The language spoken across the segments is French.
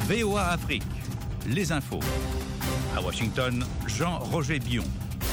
VOA Afrique, les infos. À Washington, Jean-Roger Bion.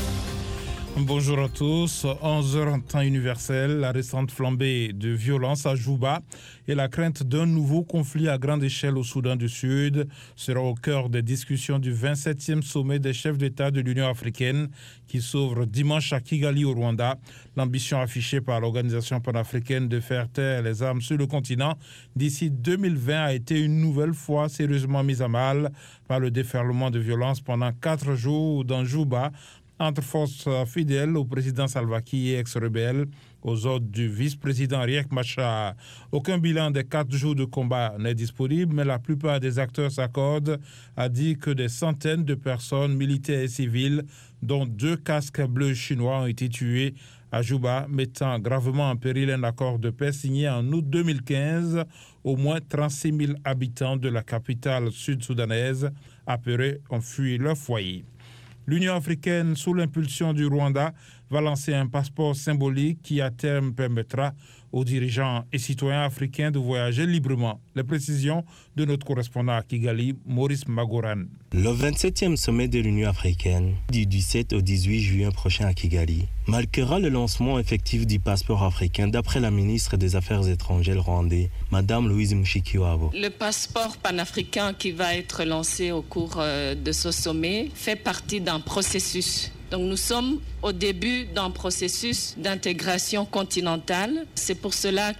Bonjour à tous. 11h en temps universel, la récente flambée de violence à Djouba et la crainte d'un nouveau conflit à grande échelle au Soudan du Sud sera au cœur des discussions du 27e sommet des chefs d'État de l'Union africaine qui s'ouvre dimanche à Kigali au Rwanda. L'ambition affichée par l'Organisation panafricaine de faire taire les armes sur le continent d'ici 2020 a été une nouvelle fois sérieusement mise à mal par le déferlement de violence pendant 4 jours dans Djouba, entre forces fidèles au président Salva Kiir et ex-rebelles aux ordres du vice-président Riek Machar. Aucun bilan des 4 jours de combat n'est disponible, mais la plupart des acteurs s'accordent à dire que des centaines de personnes, militaires et civiles, dont 2 casques bleus chinois, ont été tués à Djouba, mettant gravement en péril un accord de paix signé en août 2015. Au moins 36 000 habitants de la capitale sud-soudanaise apeurés ont fui leur foyer. L'Union africaine, sous l'impulsion du Rwanda, va lancer un passeport symbolique qui, à terme, permettra aux dirigeants et citoyens africains de voyager librement. Les précisions de notre correspondant à Kigali, Maurice Magoran. Le 27e sommet de l'Union africaine, du 17 au 18 juin prochain à Kigali, marquera le lancement effectif du passeport africain d'après la ministre des Affaires étrangères rwandaise, Madame Louise Mushikiwabo. Le passeport panafricain qui va être lancé au cours de ce sommet fait partie d'un processus. Donc nous sommes au début d'un processus d'intégration continentale. C'est pour cela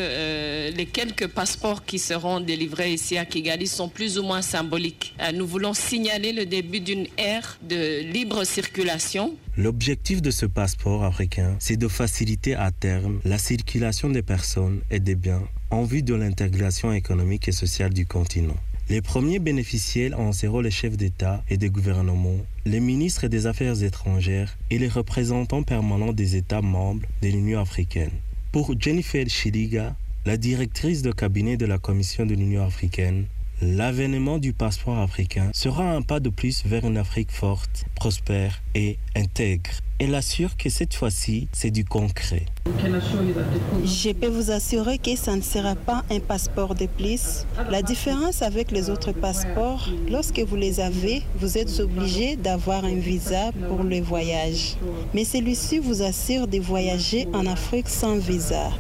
que les quelques passeports qui seront délivrés ici à Kigali sont plus ou moins symboliques. Nous voulons signaler le début d'une ère de libre circulation. L'objectif de ce passeport africain, c'est de faciliter à terme la circulation des personnes et des biens en vue de l'intégration économique et sociale du continent. Les premiers bénéficiaires en seront les chefs d'État et de gouvernement, les ministres des Affaires étrangères et les représentants permanents des États membres de l'Union africaine. Pour Jennifer Chiriga, la directrice de cabinet de la Commission de l'Union africaine, l'avènement du passeport africain sera un pas de plus vers une Afrique forte, prospère et intègre. Elle assure que cette fois-ci, c'est du concret. Je peux vous assurer que ça ne sera pas un passeport de plus. La différence avec les autres passeports, lorsque vous les avez, vous êtes obligé d'avoir un visa pour le voyage. Mais celui-ci vous assure de voyager en Afrique sans visa.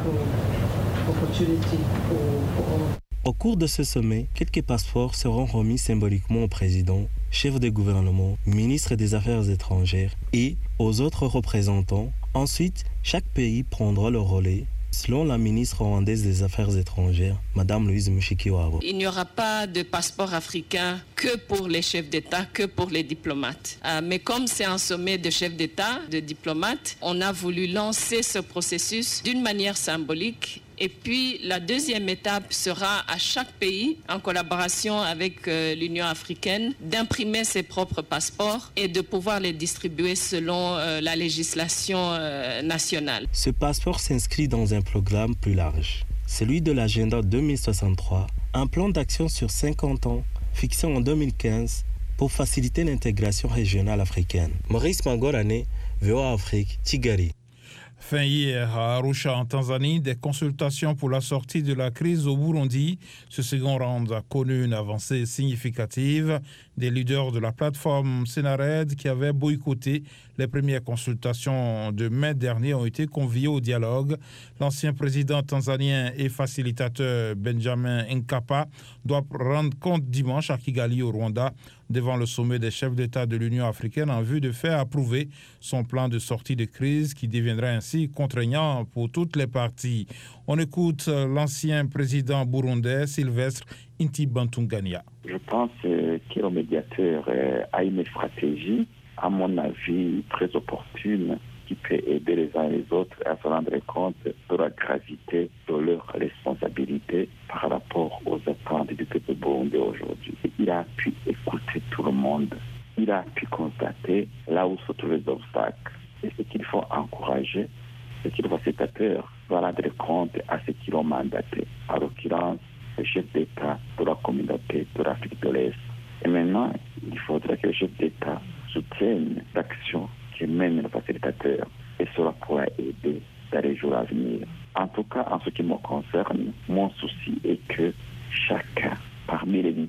Au cours de ce sommet, quelques passeports seront remis symboliquement au président, chef de gouvernement, ministre des Affaires étrangères et aux autres représentants. Ensuite, chaque pays prendra le relais. Selon la ministre rwandaise des Affaires étrangères, Madame Louise Mushikiwabo. Il n'y aura pas de passeport africain que pour les chefs d'État, que pour les diplomates. Mais comme c'est un sommet de chefs d'État, de diplomates, on a voulu lancer ce processus d'une manière symbolique. Et puis, la deuxième étape sera à chaque pays, en collaboration avec l'Union africaine, d'imprimer ses propres passeports et de pouvoir les distribuer selon la législation nationale. Ce passeport s'inscrit dans un programme plus large, celui de l'agenda 2063, un plan d'action sur 50 ans fixé en 2015 pour faciliter l'intégration régionale africaine. Maurice Magorane, VOA Afrique, Kigali. Fin hier à Arusha en Tanzanie, des consultations pour la sortie de la crise au Burundi. Ce second round a connu une avancée significative. Des leaders de la plateforme Senared qui avaient boycotté les premières consultations de mai dernier ont été conviés au dialogue. L'ancien président tanzanien et facilitateur Benjamin Nkapa doit rendre compte dimanche à Kigali au Rwanda devant le sommet des chefs d'État de l'Union africaine en vue de faire approuver son plan de sortie de crise qui deviendra ainsi contraignant pour toutes les parties. On écoute l'ancien président burundais Sylvestre Ntibantunganya. Je pense que le médiateur a une stratégie, à mon avis, très opportune qui peut aider les uns et les autres à se rendre compte de la gravité de leurs responsabilités par rapport aux attentes du peuple burundais aujourd'hui. Il a pu écouter tout le monde. Il a pu constater là où se trouvent les obstacles. Et ce qu'il faut encourager, c'est qu'il faut cette peur de rendre compte à ceux qui l'ont mandaté. En l'occurrence, le chef d'État de la communauté de l'Afrique de l'Est. Et maintenant, il faudrait que le chef d'État soutienne l'action qui mène le facilitateur. Et cela pourra aider dans les jours à venir. En tout cas, en ce qui me concerne, mon souci est que chacun parmi les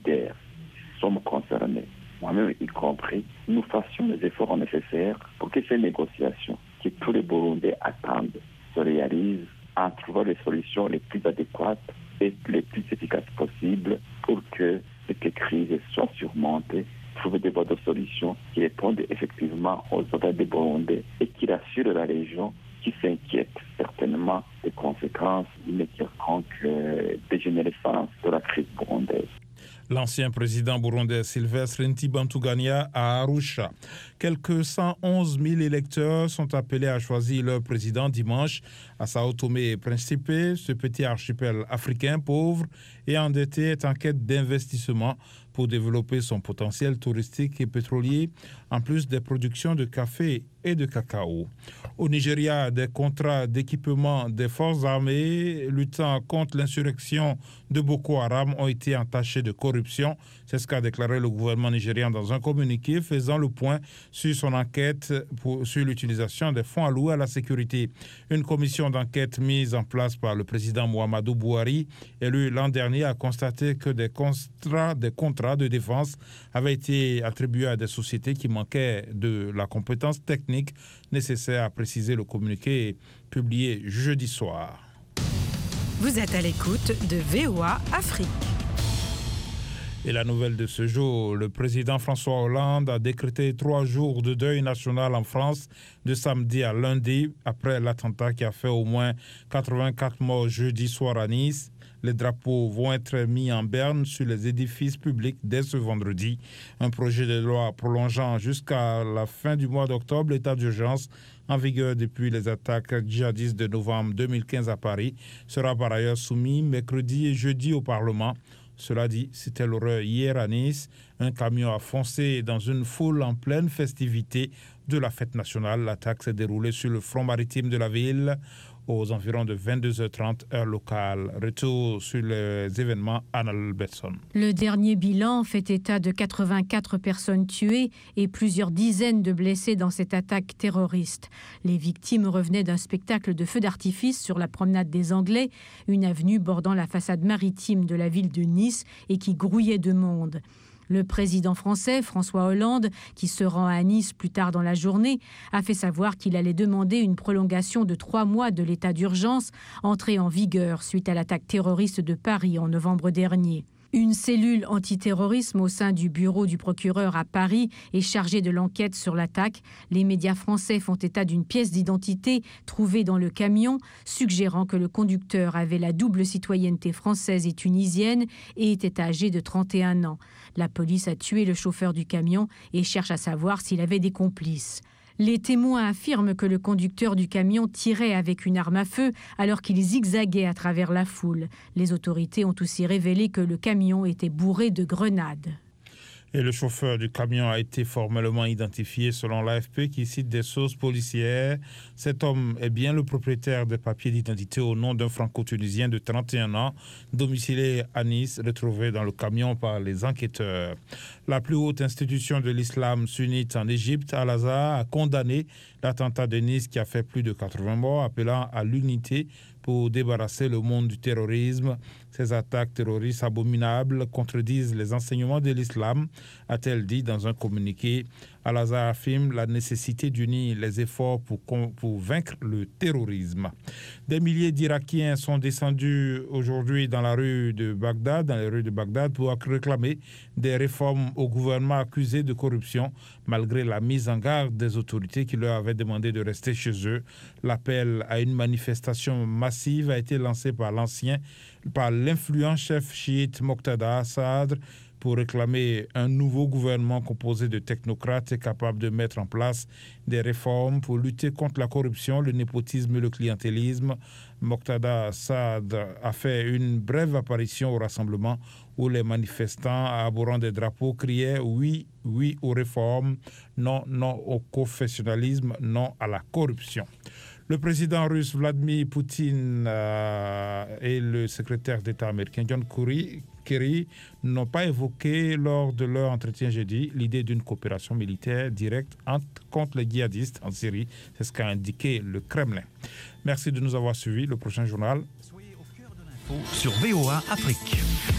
nous y compris, nous fassions les efforts nécessaires pour que ces négociations que tous les Burundais attendent se réalisent en trouvant les solutions les plus adéquates et les plus efficaces possibles pour que cette crise soit surmontée, trouver des voies de solutions qui répondent effectivement aux attentes des Burundais et qui rassurent la région qui s'inquiète certainement des conséquences d'une quelconque dégénérescence de la crise burundaise. L'ancien président burundais Sylvestre Ntibantunganya à Arusha. Quelques 111 000 électeurs sont appelés à choisir leur président dimanche à Sao Tomé et Principe. Ce petit archipel africain pauvre et endetté est en quête d'investissement pour développer son potentiel touristique et pétrolier, en plus des productions de café et de cacao. Au Nigeria, des contrats d'équipement des forces armées luttant contre l'insurrection de Boko Haram ont été entachés de corruption. C'est ce qu'a déclaré le gouvernement nigérien dans un communiqué faisant le point sur son enquête sur l'utilisation des fonds alloués à la sécurité. Une commission d'enquête mise en place par le président Muhammadu Buhari, élu l'an dernier, a constaté que des contrats de défense avaient été attribués à des sociétés qui manquaient de la compétence technique nécessaire, à préciser le communiqué publié jeudi soir. Vous êtes à l'écoute de VOA Afrique. Et la nouvelle de ce jour, le président François Hollande a décrété 3 jours de deuil national en France de samedi à lundi après l'attentat qui a fait au moins 84 morts jeudi soir à Nice. Les drapeaux vont être mis en berne sur les édifices publics dès ce vendredi. Un projet de loi prolongeant jusqu'à la fin du mois d'octobre l'état d'urgence en vigueur depuis les attaques djihadistes de novembre 2015 à Paris sera par ailleurs soumis mercredi et jeudi au Parlement. Cela dit, c'était l'horreur hier à Nice. Un camion a foncé dans une foule en pleine festivité de la fête nationale. L'attaque s'est déroulée sur le front maritime de la ville aux environs de 22h30 heure locale. Retour sur les événements, Anna Albertson. Le dernier bilan fait état de 84 personnes tuées et plusieurs dizaines de blessés dans cette attaque terroriste. Les victimes revenaient d'un spectacle de feux d'artifice sur la promenade des Anglais, une avenue bordant la façade maritime de la ville de Nice et qui grouillait de monde. Le président français, François Hollande, qui se rend à Nice plus tard dans la journée, a fait savoir qu'il allait demander une prolongation de 3 mois de l'état d'urgence, entré en vigueur suite à l'attaque terroriste de Paris en novembre dernier. Une cellule antiterrorisme au sein du bureau du procureur à Paris est chargée de l'enquête sur l'attaque. Les médias français font état d'une pièce d'identité trouvée dans le camion, suggérant que le conducteur avait la double citoyenneté française et tunisienne et était âgé de 31 ans. La police a tué le chauffeur du camion et cherche à savoir s'il avait des complices. Les témoins affirment que le conducteur du camion tirait avec une arme à feu alors qu'il zigzaguait à travers la foule. Les autorités ont aussi révélé que le camion était bourré de grenades. Et le chauffeur du camion a été formellement identifié selon l'AFP qui cite des sources policières. Cet homme est bien le propriétaire des papiers d'identité au nom d'un franco-tunisien de 31 ans, domicilié à Nice, retrouvé dans le camion par les enquêteurs. La plus haute institution de l'islam sunnite en Égypte, Al-Azhar, a condamné l'attentat de Nice qui a fait plus de 80 morts, appelant à l'unité pour débarrasser le monde du terrorisme. Ces attaques terroristes abominables contredisent les enseignements de l'islam, a-t-elle dit dans un communiqué. Al-Azhar affirme la nécessité d'unir les efforts pour vaincre le terrorisme. Des milliers d'Irakiens sont descendus aujourd'hui dans les rues de Bagdad pour réclamer des réformes au gouvernement accusé de corruption, malgré la mise en garde des autorités qui leur avaient demandé de rester chez eux. L'appel à une manifestation massive a été lancé par l'influent chef chiite Moqtada Sadr pour réclamer un nouveau gouvernement composé de technocrates capable de mettre en place des réformes pour lutter contre la corruption, le népotisme et le clientélisme. Moqtada Sadr a fait une brève apparition au rassemblement où les manifestants, arborant des drapeaux, criaient « Oui, oui aux réformes, non, non au confessionnalisme, non à la corruption ». Le président russe Vladimir Poutine et le secrétaire d'État américain John Kerry n'ont pas évoqué lors de leur entretien jeudi l'idée d'une coopération militaire directe contre les djihadistes en Syrie. C'est ce qu'a indiqué le Kremlin. Merci de nous avoir suivis. Le prochain journal. Soyez au cœur de l'info sur VOA Afrique.